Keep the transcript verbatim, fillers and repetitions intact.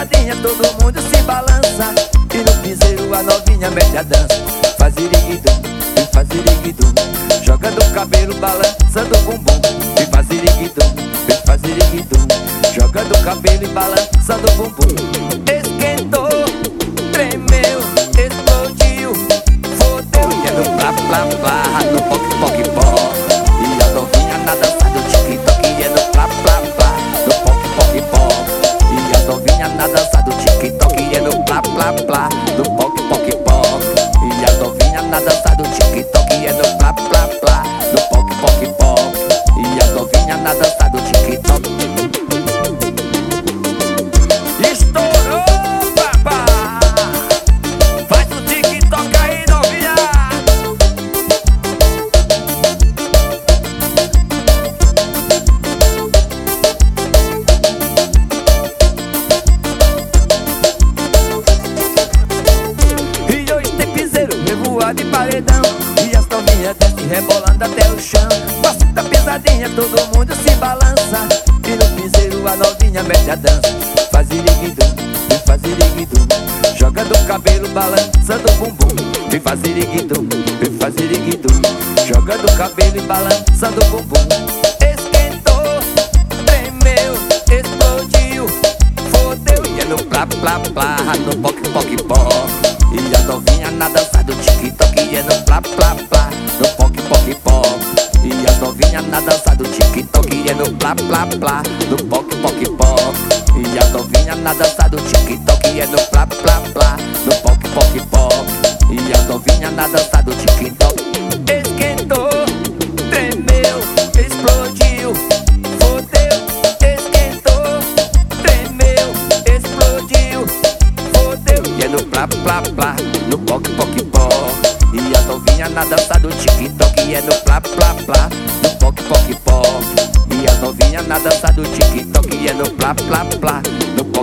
pisadinha, todo mundo se balança. E no piseiro a novinha mete a dança. Faz iriguidum, e faz iriguidum, jogando o cabelo, balançando o bumbum. E faz iriguidum, e faz iriguidum, jogando o cabelo e balançando o bumbum. Esquentou, tremeu, explodiu, fodeu. E é no plá, plá, plá, no poc, poc, pó. E a novinha na dança do tic-toc. E é no plá, plá, plá, no poc, poc, pó. E a novinha na dança do tic-toc. E é no plá, plá, plá, no poc, poc, pó. E a novinha na dança do tic-toc. E é no plá, plá, plá, no poc, poc, pó. E a novinha na dança do tic-toc. Estourou, papá! Faz o tic-toc aí, novinha! E hoje tem piseiro, revoado e paredão. E as novinhas descem rebolando até o chão. Passa da pisadinha, todo mundo se balança. E no piseiro a novinha mete a dança. Faz iriguidum, e faz iriguidum, jogando o cabelo, balançando o bumbum. E faz iriguidum, e faz iriguidum, jogando o cabelo e balançando o bumbum. Esquentou, tremeu, explodiu, fodeu. E é no plá, plá, plá, no poc, poc, pó. E a novinha na dança do tic-toc. E é no plá, plá, plá, no poc, poc, pó. E a novinha na dança do tic-toc. E é no plá, plá, plá, no poc, poc, pó. E a novinha na dança do tic-toc. E é no plá, plá, plá, no poc, poc, pó. E a novinha na dança do tic-toc. Esquentou, tremeu, explodiu, fodeu. Esquentou, tremeu, explodiu, fodeu. E é no plá, plá, plá, no poc, poc, pó. E a novinha na dança do tic-toc. E é no plá, plá, plá, no poc, poc, pó. E a novinha na dança do tic-toc. E é no plá, plá, plá, no